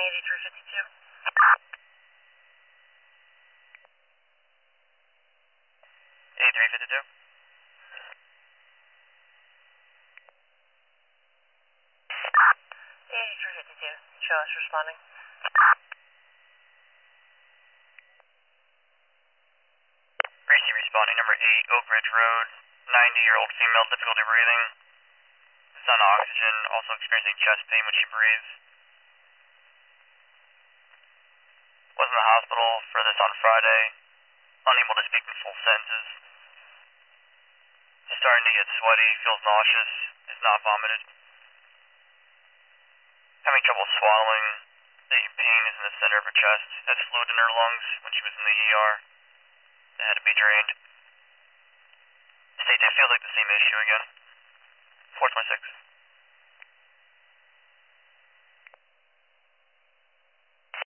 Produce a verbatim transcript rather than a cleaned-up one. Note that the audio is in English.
eighty-three fifty-two. eighty-three fifty-two. eighty-three fifty-two. Show us responding. Gracie responding, number eight, Oak Ridge Road, ninety-year-old female, difficulty breathing. Is on oxygen, also experiencing chest pain when she breathes. Was in the hospital for this on Friday, unable to speak in full sentences. Starting to get sweaty, feels nauseous, is not vomited. Having trouble swallowing, the pain is in the center of her chest, has fluid in her lungs when she was in the E R. It had to be drained. State, it feels like the same issue again. four twenty-six.